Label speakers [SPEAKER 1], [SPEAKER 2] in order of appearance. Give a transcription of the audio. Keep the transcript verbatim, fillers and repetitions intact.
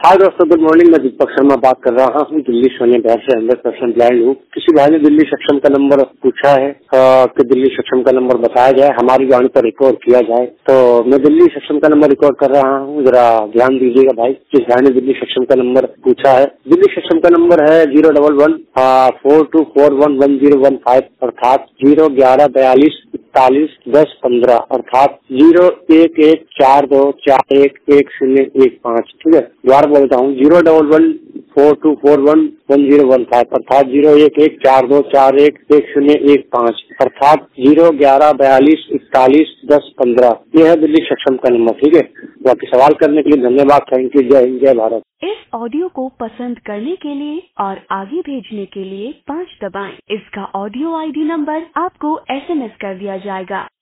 [SPEAKER 1] हाय दोस्तों, good morning. मैं दीपक शर्मा बात कर रहा हूँ। दिल्ली सोने बिहार से हंड्रेड परसेंट ब्लाइंड हूँ। किसी भाई ने दिल्ली सक्षम का नंबर पूछा है आ, कि दिल्ली सक्षम का नंबर बताया जाए, हमारी गाड़ी पर रिकॉर्ड किया जाए। तो मैं दिल्ली सक्षम का नंबर रिकॉर्ड कर रहा हूँ, जरा ध्यान दीजिएगा भाई। जिस भाई ने दिल्ली सक्षम का नंबर पूछा है, दिल्ली सक्षम का नंबर है zero double one four two four one one zero one five अर्थात जीरो ग्यारह बयालीस इकतालीस दस पंद्रह अर्थात जीरो एक एक चार दो चार एक एक शून्य एक पाँच। ठीक है, द्वारा बोलता हूँ zero double one four two four one one zero one five अर्थात जीरो एक एक चार दो चार एक एक शून्य एक पाँच अर्थात जीरो ग्यारह बयालीस इकतालीस दस पंद्रह। ये है दिल्ली सक्षम का नंबर। ठीक है, बाकी सवाल करने के लिए धन्यवाद। Thank you. जय हिंद, जय भारत।
[SPEAKER 2] इस ऑडियो को पसंद करने के लिए और आगे भेजने के लिए पाँच दबाएं। इसका ऑडियो आईडी नंबर आपको एसएमएस कर दिया जाएगा।